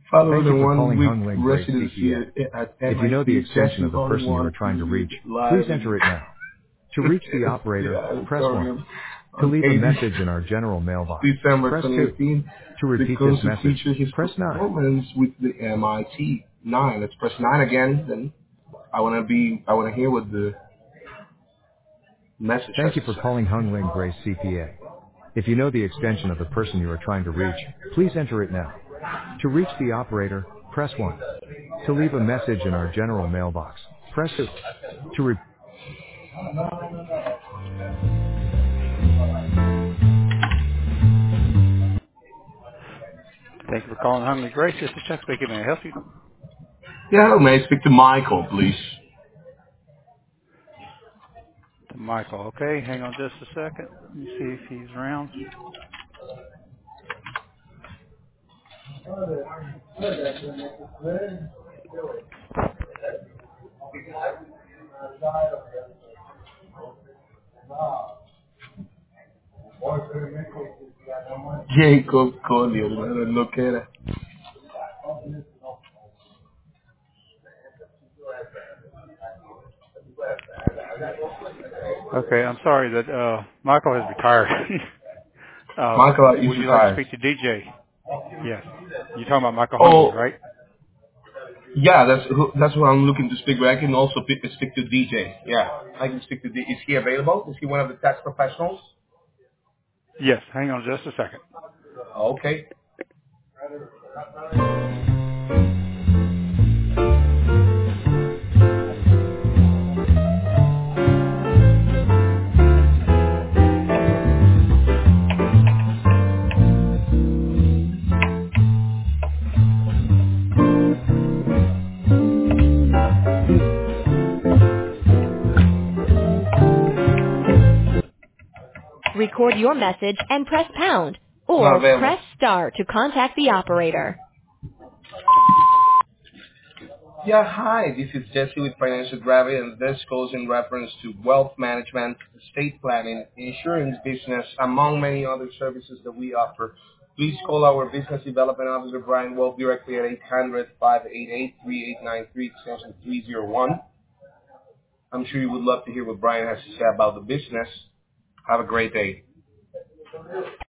Following Thank a you for calling 1 week Hung Ling Grace residency CPA. at If you know the MIT, extension Jesse of the calling person you are one trying to reach, to please live enter in. it now. To reach the operator, Yeah, press sorry. 1. To On leave a 8 message in our general mailbox, December press 2. 2018, To the repeat this course to message, feature his press 9. performance with the MIT 9. Let's press 9 again. Then I want to hear what the message has Thank you to for say. calling Hung Ling Grace CPA. If you know the extension of the person you are trying to reach, please enter it now. To reach the operator, press 1. To leave a message in our general mailbox, press 2. To re- Thank you for calling Hungry Grace. This is Chuck speaking. May I help you? Yeah, hello, may I speak to Michael, please? To Michael. Okay, hang on just a second. Let me see if he's around. Jacob Collier, look at it. Okay, I'm sorry that Michael has retired. Michael is Would you like to retired. speak to DJ? Yes. You're talking about Michael Hungley, Oh, right? yeah, that's who I'm looking to speak with. I can also speak to DJ. Yeah, I can speak to DJ. Is he available? Is he one of the tax professionals? Yes. Hang on just a second. Okay. Record your message and press pound It's not or available. press star to contact the operator. Yeah, hi. This is Jesse with Financial Gravity, and this goes in reference to wealth management, estate planning, insurance business, among many other services that we offer. Please call our Business Development Officer, Brian Wolf, directly at 800-588-3893, extension 301. I'm sure you would love to hear what Brian has to say about the business. Have a great day.